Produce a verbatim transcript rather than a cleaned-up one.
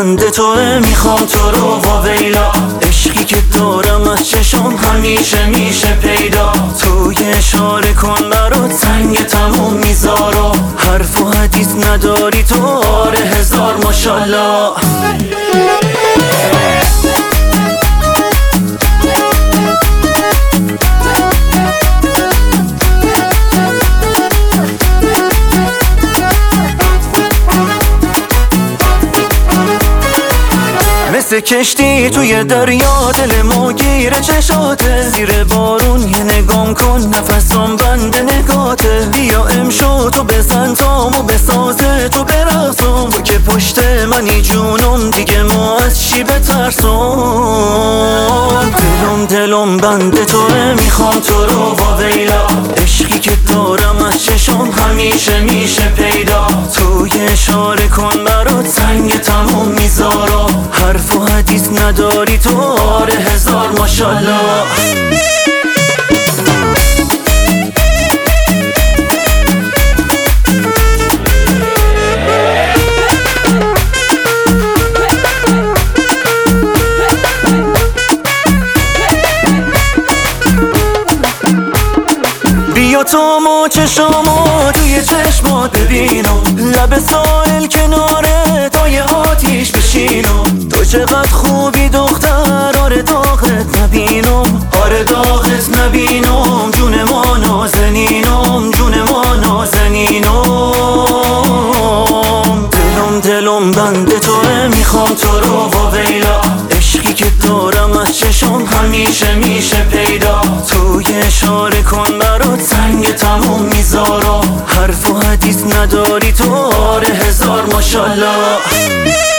بند توه، میخوام تو رو واویلا. عشقی که دارم از چشم همیشه میشه پیدا. تو یه اشاره کن برات سنگ تموم میذارم. حرف و حدیث نداری تو، آره هزار ماشالله. مثل کشتی توی دریا دلمو گیره چشاته. زیر بارون یه نگام کن نفسم بند نگاته. بیا امشو تو بزن تامو بسازه تو برقصم. تو که پشت منی جونم دیگه ما از چی بترسم. دلم دلم بند توه، میخوام تو رو واویلا. عشقی که دارم از چشم همیشه میشه پیدا. تو یه اشاره کن برات سنگ تموم میذارم. حرف و حدیث نداری تو، آره هزار ماشالله. بیا تو مو چشامو توی چشمات ببینم. لب ساحل کناره تا یه آتیش بشینم. تو چقدر خوبی دختر، آره داغت نبینم. آره داغت نبینم. جون ما نازنینم، جون ما نازنینم. دلم دلم بند توه، میخوام تو رو واویلا. عشقی که دارم از چشم همیشه میشه پیدا. تو یه اشاره کن برات سنگ تموم میذارم. حرف و حدیث نداری تو، آره هزار ماشالله.